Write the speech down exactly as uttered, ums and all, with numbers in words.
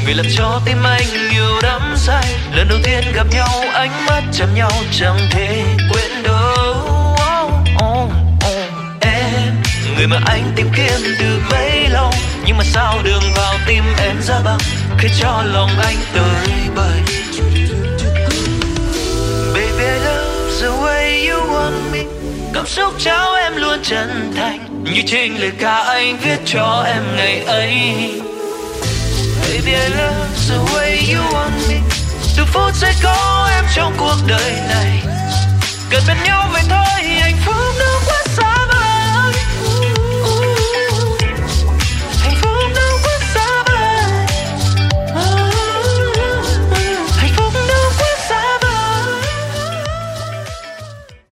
người làm cho tim anh nhiều đắm say. Lần đầu tiên gặp nhau ánh mắt chạm nhau chẳng thể quên đâu. Oh, oh, oh. Em, người mà anh tìm kiếm từ bấy lâu, nhưng mà sao đường vào tim em ra băng khi cho lòng anh tới bời. Baby I love the way you want me, cảm xúc trao em luôn chân thành như trên lời ca anh viết cho em ngày ấy. Baby I love the way you want me, từ phút giây có em trong cuộc đời này, gần bên nhau vậy thôi hạnh phúc.